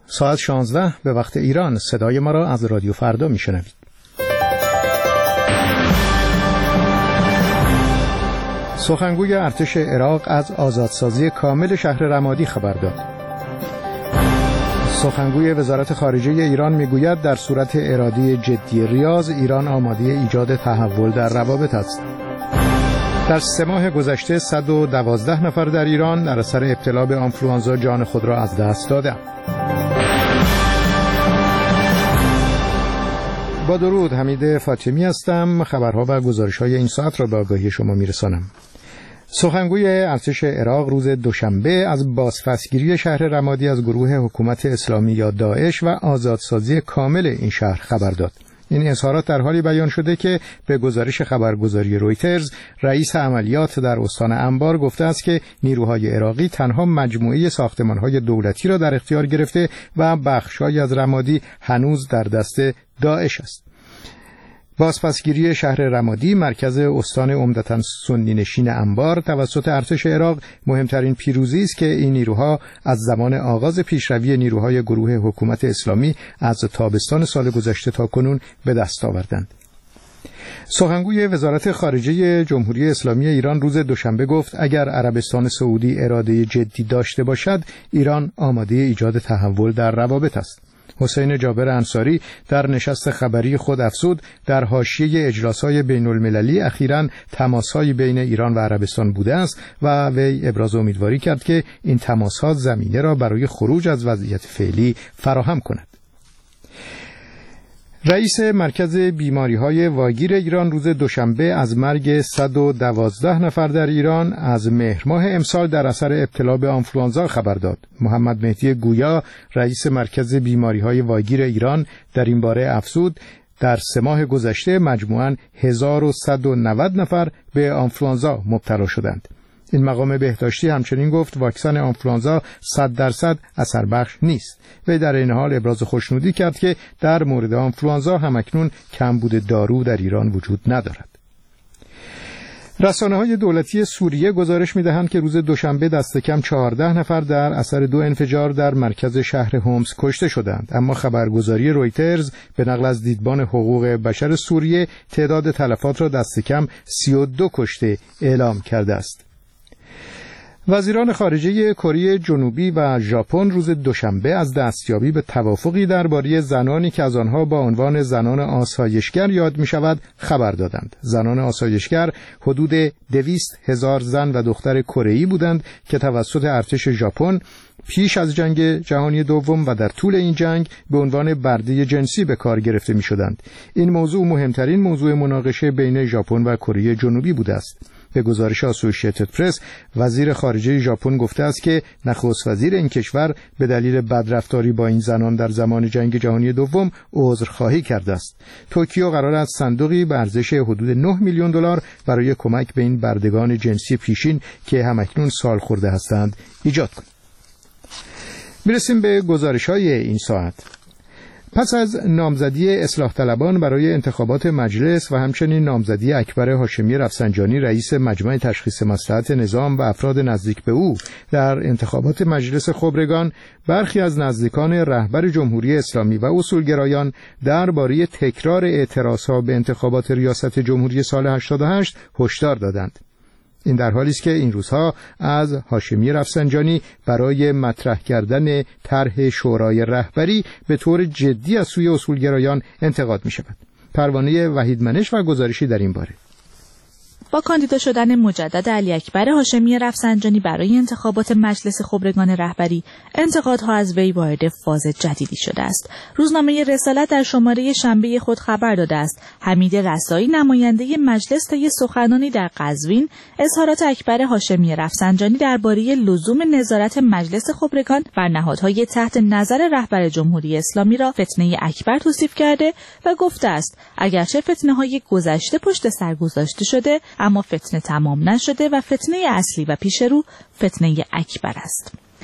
ساعت 16 به وقت ایران صدای ما را از رادیو فردا میشنوید. سخنگوی ارتش عراق از آزادسازی کامل شهر رمادی خبر داد. سخنگوی وزارت خارجه ایران میگوید در صورت اراده جدی ریاض ایران آماده ایجاد تحول در روابط است. در 3 ماه گذشته 112 نفر در ایران در اثر ابتلا به آنفلوانزا جان خود را از دست دادند. با درود، حمید فاطمی هستم. خبرها و گزارش‌های این ساعت را به آگاهی شما میرسانم. سخنگوی ارتش عراق روز دوشنبه از بازپسگیری شهر رمادی از گروه حکومت اسلامی یا داعش و آزادسازی کامل این شهر خبر داد. این اظهارات در حالی بیان شده که به گزارش خبرگزاری رویترز رئیس عملیات در استان انبار گفته است که نیروهای عراقی تنها مجموعه ساختمان‌های دولتی را در اختیار گرفته و بخش‌هایی از رمادی هنوز در دست داعش است. بازپسگیری شهر رمادی مرکز استان عمدتاً سنی نشین انبار توسط ارتش عراق مهمترین پیروزی است که این نیروها از زمان آغاز پیشروی نیروهای گروه حکومت اسلامی از تابستان سال گذشته تا کنون به دست آوردند. سخنگوی وزارت خارجه جمهوری اسلامی ایران روز دوشنبه گفت اگر عربستان سعودی اراده جدی داشته باشد ایران آماده ایجاد تحول در روابط است. حسین جابر انصاری در نشست خبری خود افزود در حاشیه اجلاس‌های بین‌المللی اخیراً تماس‌های بین ایران و عربستان بوده است و وی ابراز امیدواری کرد که این تماس‌ها زمینه را برای خروج از وضعیت فعلی فراهم کند. رئیس مرکز بیماری‌های واگیر ایران روز دوشنبه از مرگ 112 نفر در ایران از مهر ماه امسال در اثر ابتلا به آنفلوانزا خبر داد. محمد مهدی گویا رئیس مرکز بیماری‌های واگیر ایران در این باره افزود در 3 ماه گذشته مجموعاً 1190 نفر به آنفلوانزا مبتلا شدند. این مقام بهداشتی همچنین گفت واکسن آنفلوانزا 100% اثر بخش نیست. وی در این حال ابراز خوشنودی کرد که در مورد آنفلوانزا همکنون کمبود دارو در ایران وجود ندارد. رسانه‌های دولتی سوریه گزارش می‌دهند که روز دوشنبه دست کم 14 نفر در اثر 2 انفجار در مرکز شهر هومس کشته شدند، اما خبرگزاری رویترز به نقل از دیدبان حقوق بشر سوریه تعداد تلفات را دست کم 32 کشته اعلام کرده است. وزیران خارجه کره جنوبی و ژاپن روز دوشنبه از دستیابی به توافقی درباره زنانی که از آنها با عنوان زنان آسایشگر یاد می‌شود خبر دادند. زنان آسایشگر حدود 200,000 زن و دختر کره‌ای بودند که توسط ارتش ژاپن پیش از جنگ جهانی دوم و در طول این جنگ به عنوان برده جنسی به کار گرفته می‌شدند. این موضوع مهمترین موضوع مناقشه بین ژاپن و کره جنوبی بوده است. به گزارش آسوشییتد پرس وزیر خارجه ژاپن گفته است که نخست وزیر این کشور به دلیل بدرفتاری با این زنان در زمان جنگ جهانی دوم عذرخواهی کرده است. توکیو قرار است صندوقی به ارزش حدود 9 میلیون دلار برای کمک به این بردگان جنسی پیشین که همکنون سالخورده هستند ایجاد کند. میرسیم به گزارش‌های این ساعت. پس از نامزدی اصلاح طلبان برای انتخابات مجلس و همچنین نامزدی اکبر هاشمی رفسنجانی رئیس مجمع تشخیص مصلحت نظام و افراد نزدیک به او در انتخابات مجلس خبرگان، برخی از نزدیکان رهبر جمهوری اسلامی و اصولگرایان درباره تکرار اعتراضها به انتخابات ریاست جمهوری سال 88 هشدار دادند. این در حالی است که این روزها از هاشمی رفسنجانی برای مطرح کردن طرح شورای رهبری به طور جدی از سوی اصولگرایان انتقاد می شود. پروانه وحیدمنش و گزارشی در این باره. با کاندیدا شدن مجدد علی اکبر هاشمی رفسنجانی برای انتخابات مجلس خبرگان رهبری، انتقادها از وی وارد فاز جدیدی شده است. روزنامه رسالت در شماره شنبه خود خبر داده است حمید رسایی، نماینده مجلس طی سخنانی در قزوین، اظهارات اکبر هاشمی رفسنجانی درباره لزوم نظارت مجلس خبرگان بر نهادهای تحت نظر رهبر جمهوری اسلامی را فتنه اکبر توصیف کرده و گفته است اگرچه فتنه‌های گذشته پشت سر گذاشته شده، اما فتنه تمام نشده و فتنه اصلی و پیش رو فتنه اکبر است.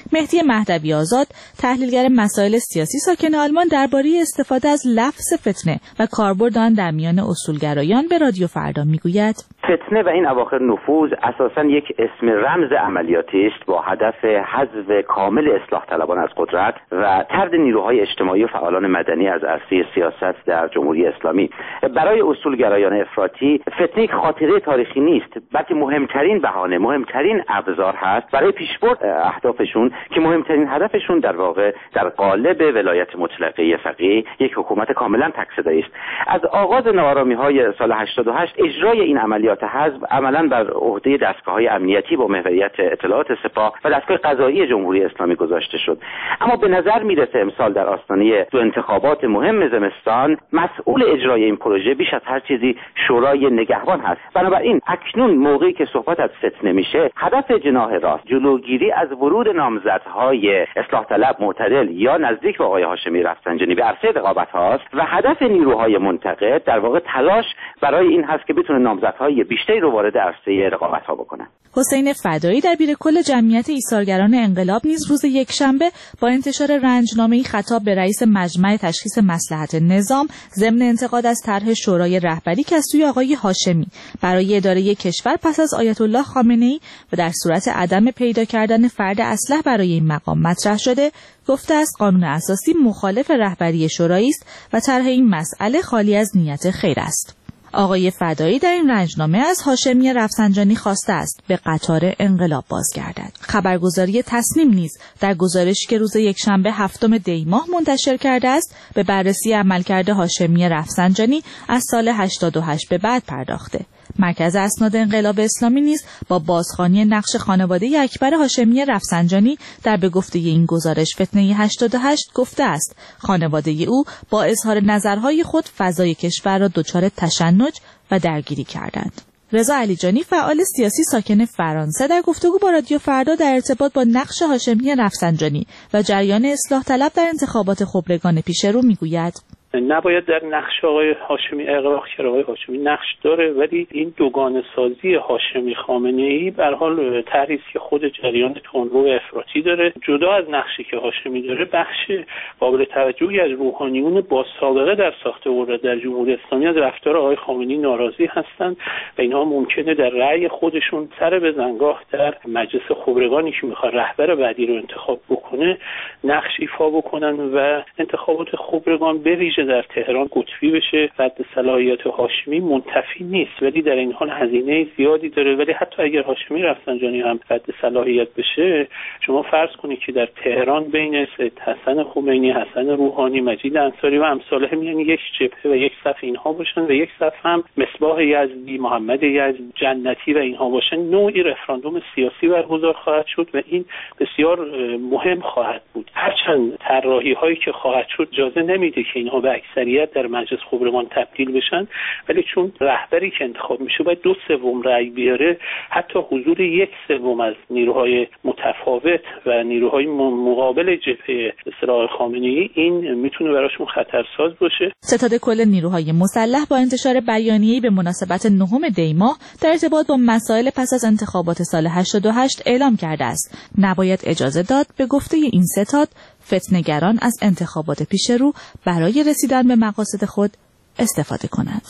مهدی مهدوی آزاد، تحلیلگر مسائل سیاسی ساکن آلمان، درباره استفاده از لفظ فتنه و کاربرد آن در میان اصولگرایان به رادیو فردا میگوید: فتنه و این اواخر نفوذ اساساً یک اسم رمز عملیاتی است با هدف حذف کامل اصلاح طلبان از قدرت و طرد نیروهای اجتماعی و فعالان مدنی از عرصه سیاست در جمهوری اسلامی. برای اصولگرایان افراطی فتنه یک خاطره تاریخی نیست، بلکه مهمترین بهانه، مهمترین ابزار هست برای پیشبرد اهدافشون که مهمترین هدفشون در واقع در قالب ولایت مطلقه فقیه یک حکومت کاملا تک‌صدایی است. از آغاز ناآرامی‌های سال 88 اجرای این عملیات حزب عملاً بر عهده دستگاه‌های امنیتی با محوریت اطلاعات سپاه و دستگاه قضایی جمهوری اسلامی گذاشته شد. اما به نظر میرسه امسال در آستانه دو انتخابات مهم زمستان مسئول اجرای این پروژه بیش از هر چیزی شورای نگهبان هست. بنابراین اکنون موقعی که صحبت از فتنه میشه، هدف جناح راست جلوگیری از ورود نامزدهای اصلاح طلب، معتدل یا نزدیک به آقای هاشمی رفسنجانی به عرصه رقابت هاست و هدف نیروهای منتقد در واقع تلاش برای این هست که بتونه نامزدهای بیشتری رو وارد عرصه رقابت ها بکنن. حسین فدایی، دبیر کل جمعیت ایثارگران انقلاب، نیز روز یکشنبه با انتشار رنجنامه‌ای خطاب به رئیس مجمع تشخیص مصلحت نظام ضمن انتقاد از طرح شورای رهبری که از سوی آقای هاشمی برای اداره کشور پس از آیت الله خامنه‌ای و در صورت عدم پیدا کردن فرد اصلح برای این مقام مطرح شده، گفته است قانون اساسی مخالف رهبری شورایی است و طرح این مسئله خالی از نیت خیر است. آقای فدایی در این رنجنامه از هاشمی رفسنجانی خواسته است به قطار انقلاب بازگردد. خبرگزاری تصنیم نیز در گزارشی که روز یکشنبه 7 دی ماه منتشر کرده است به بررسی عملکرد هاشمی رفسنجانی از سال 88 به بعد پرداخته. مرکز اسناد انقلاب اسلامی نیز با بازخوانی نقش خانواده اکبر هاشمی رفسنجانی در به گفته این گزارش فتنه 88 گفته است خانواده او با اظهار نظرهای خود فضای کشور را دچار تشنج و درگیری کردند. رضا علیجانی، فعال سیاسی ساکن فرانسه، در گفتگو با رادیو فردا در ارتباط با نقش هاشمی رفسنجانی و جریان اصلاح طلب در انتخابات خبرگان پیش رو میگوید: نباید در نقش آقای هاشمی اغراق کرد. آقای هاشمی نقش داره، ولی این دوگانه سازی هاشمی خامنه‌ای به هر حال طرحی که خود جریان تندرو افراطی داره. جدا از نقشی که هاشمی داره، بخش قابل توجهی از روحانیون با سابقه در ساخت قدرت در جمهوری اسلامی از رفتار آقای خامنه‌ای ناراضی هستند و اینها ممکنه در رأی خودشون سر به زنگاه در مجلس خبرگانی که میخواد رهبر بعدی رو انتخاب بکنه نقش ایفا بکنن و انتخابات خبرگان به ویژه در تهران قطبی بشه. رد صلاحیت هاشمی منتفی نیست، ولی در این حال هزینه زیادی داره. ولی حتی اگر هاشمی رفسنجانی هم رد صلاحیت بشه، شما فرض کنید که در تهران بین سید حسن خمینی، حسن روحانی، مجید انصاری و امثالهم یعنی یک جبهه و یک صف اینها باشن و یک صف هم مصباح یزدی، محمد یزدی، جنتی و اینها باشن، نوعی رفراندوم سیاسی برگزار خواهد شد و این بسیار مهم خواهد بود. هرچند طراحی هایی که خواهد شد اجازه نمیده که اینها به اکثریت در مجلس خبرگان تبدیل بشن، ولی چون رهبری که انتخاب میشه باید 2/3 رأی بیاره، حتی حضور 1/3 از نیروهای متفاوت و نیروهای مقابل جبهه اصلاح خامنه‌ای این میتونه براشون خطرساز باشه. ستاد کل نیروهای مسلح با انتشار بیانیه‌ای به مناسبت 9 دی ماه در ارتباط با مسائل پس از انتخابات سال 88 اعلام کرده است نباید اجازه داد به گفته این ستاد فتنه‌گران از انتخابات پیش رو برای رسیدن به مقاصد خود استفاده کنند.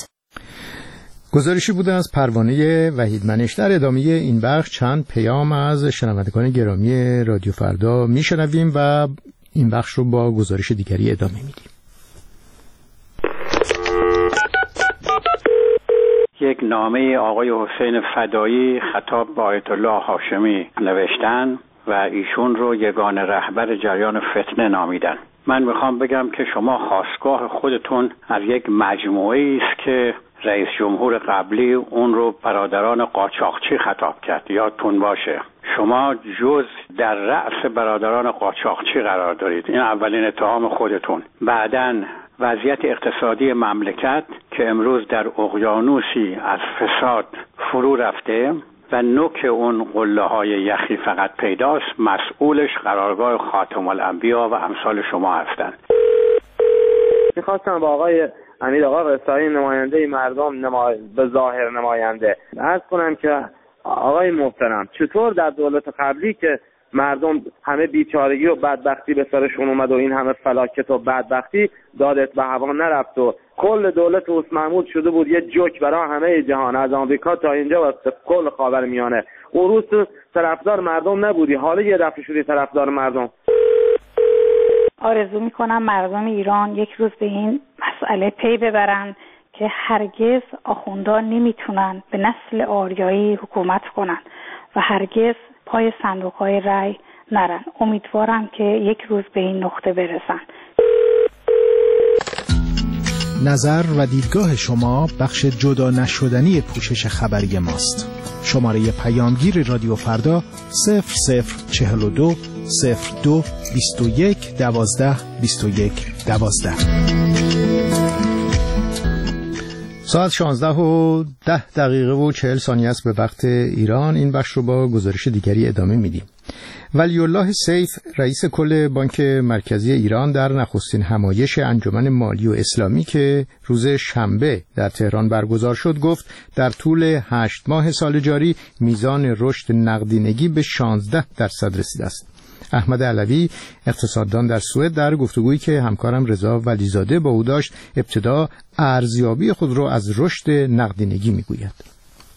گزارشی بوده از پروانه وحید منش. در ادامه این بخش چند پیام از شنوندگان گرامی رادیو فردا میشنویم و این بخش رو با گزارش دیگری ادامه میدیم. یک نامه آقای حسین فدایی خطاب به آیت الله هاشمی نوشتن و ایشون رو یگانه رهبر جریان فتنه نامیدن. من میخوام بگم که شما خاستگاه خودتون از یک مجموعه است که رئیس جمهور قبلی اون رو برادران قاچاقچی خطاب کرد. یادتون باشه شما جز در رأس برادران قاچاقچی قرار دارید. این اولین اتهام خودتون. بعداً وضعیت اقتصادی مملکت که امروز در اقیانوسی از فساد فرو رفته و نوک اون قله‌های یخی فقط پیداست، مسئولش قرارگاه خاتم الانبیا و امثال شما هستند. میخواستم با آقای امیر آقا رسایی نماینده مردم به ظاهر نماینده عرض کنم که آقای محترم چطور در دولت قبلی که مردم همه بیچارگی و بدبختی به سرشون اومد و این همه فلاکت و بدبختی دادت به هوا نرفت و کل دولت اوس محمود شده بود یه جوک برای همه جهان، از آمریکا تا اینجا و کل خاورمیانه. اون روز تو طرفدار مردم نبودی، حالا یه دفعه شدی طرفدار مردم. آرزو میکنم مردم ایران یک روز به این مسئله پی ببرن که هرگز آخوندان نمیتونن به نسل آریایی حکومت کنن و هرگز پای صندوق‌های رای نرن. امیدوارم که یک روز به این نقطه برسن. نظر و دیدگاه شما بخش جدا نشدنی پوشش خبری ماست. شماره پیامگیر رادیو فردا 0042 02 21 12 21 12. ساعت 16:10 است به وقت ایران. این بخش رو با گزارش دیگری ادامه میدیم. ولی الله سیف رئیس کل بانک مرکزی ایران در نخستین همایش انجمن مالی و اسلامی که روز شنبه در تهران برگزار شد گفت در طول 8 ماه سال جاری میزان رشد نقدینگی به 16% رسیده است. احمد علوی اقتصاددان در سوئد در گفتگویی که همکارم رضا ولیزاده با او داشت ابتدا ارزیابی خود را از رشد نقدینگی میگوید.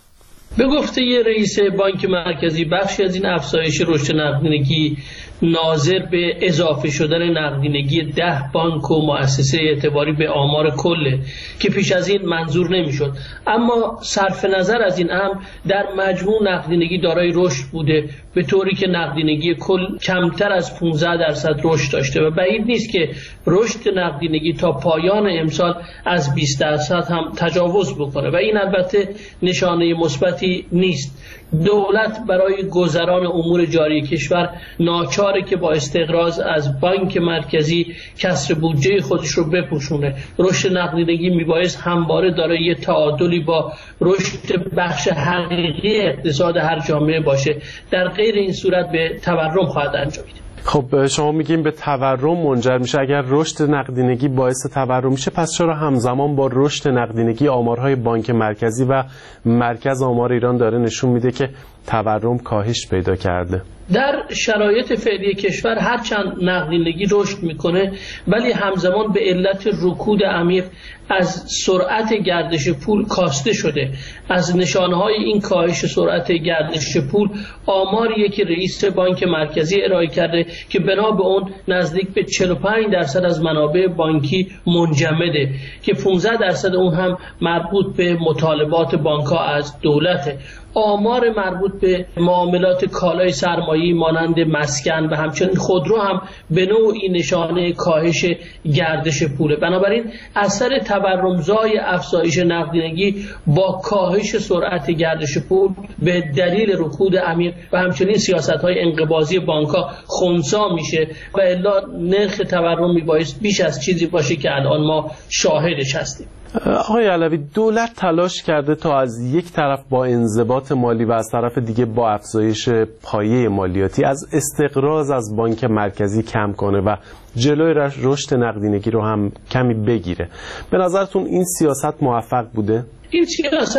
به گفته رئیس بانک مرکزی بخشی از این افزایش رشد نقدینگی ناظر به اضافه شدن نقدینگی 10 بانک و مؤسسه اعتباری به آمار کله که پیش از این منظور نمیشد، اما صرف نظر از این امر در مجموع نقدینگی دارای رشد بوده، به طوری که نقدینگی کل کمتر از 15% رشد داشته و بعید نیست که رشد نقدینگی تا پایان امسال از 20% هم تجاوز بکنه و این البته نشانه مثبتی نیست. دولت برای گذران امور جاری کشور ناچاره که با استقراض از بانک مرکزی کسر بودجه خودش رو بپوشونه. رشد نقدینگی میبایست همواره دارای تعادلی با رشد بخش حقیقی اقتصاد هر جامعه باشه، در غیر این صورت به تورم خواهد انجامید. خب شما میگین به تورم منجر میشه. اگر رشد نقدینگی باعث تورم میشه پس چرا همزمان با رشد نقدینگی آمارهای بانک مرکزی و مرکز آمار ایران داره نشون میده که تورم کاهش پیدا کرده؟ در شرایط فعلی کشور هرچند نقدینگی رشد میکنه ولی همزمان به علت رکود عمیق از سرعت گردش پول کاسته شده. از نشانهای این کاهش سرعت گردش پول آماریه که رئیس بانک مرکزی ارائه کرده که بنا به اون نزدیک به 45% از منابع بانکی منجمده که 15% اون هم مربوط به مطالبات بانک‌ها از دولته. آمار مربوط به معاملات کالای سرمایه‌ای مانند مسکن و همچنین خودرو هم به نوعی نشانه کاهش گردش پوله. بنابراین اثر تورمزای افزایش نقدینگی با کاهش سرعت گردش پول به دلیل رکود عمیق و همچنین سیاست‌های انقباضی بانک‌ها خنثی میشه و الا نرخ تورم میبایست بیش از چیزی باشه که الان ما شاهدش هستیم. آقای علوی، دولت تلاش کرده تا از یک طرف با انضباط مالی و از طرف دیگه با افزایش پایه مالیاتی از استقراض از بانک مرکزی کم کنه و جلوی رشد نقدینگی رو هم کمی بگیره. به نظرتون این سیاست موفق بوده؟ این سیاست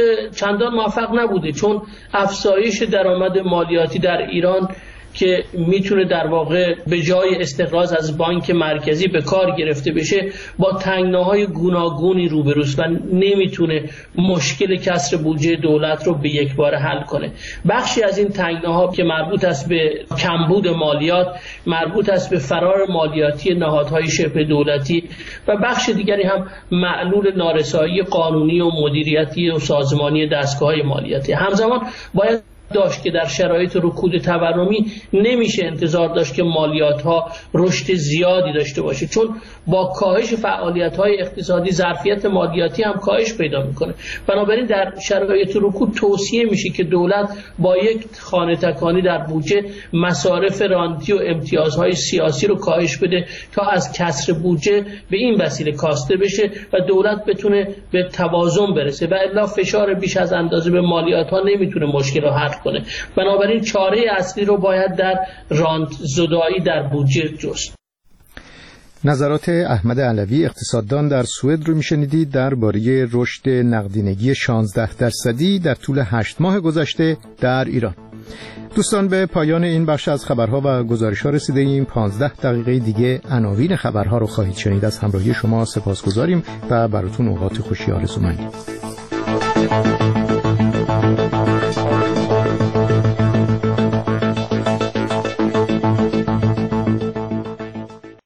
چندان موفق نبوده، چون افزایش درآمد مالیاتی در ایران که میتونه در واقع به جای استقراض از بانک مرکزی به کار گرفته بشه با تنگناهای گوناگونی روبروست و نمیتونه مشکل کسر بودجه دولت رو به یک بار حل کنه. بخشی از این تنگناها که مربوط است به کمبود مالیات، مربوط است به فرار مالیاتی نهادهای شبه دولتی و بخش دیگری هم معلول نارسایی قانونی و مدیریتی و سازمانی دستگاه‌های مالیاتی. همزمان باید داشت که در شرایط رکود تورمی نمیشه انتظار داشت که مالیات ها رشد زیادی داشته باشه، چون با کاهش فعالیت های اقتصادی ظرفیت مالیاتی هم کاهش پیدا میکنه. بنابراین در شرایط رکود توصیه میشه که دولت با یک خانه تکانی در بودجه مصارف رانتی و امتیازهای سیاسی رو کاهش بده تا از کسر بودجه به این وسیله کاسته بشه و دولت بتونه به توازن برسه و الا فشار بیش از اندازه به مالیات ها نمیتونه مشکل رو حل کنه. بنابراین چاره اصلی رو باید در رانت زدایی در بودجه جست. نظرات احمد علوی اقتصاددان در سوئد رو میشنیدید درباره رشد نقدینگی 16% در طول 8 ماه گذشته در ایران. دوستان به پایان این بخش از خبرها و گزارش‌ها رسیده ایم. 15 دقیقه دیگه عناوین خبرها رو خواهید شنید. از همراهی شما سپاسگزاریم و براتون اوقات خوشی آرزو می‌کنیم.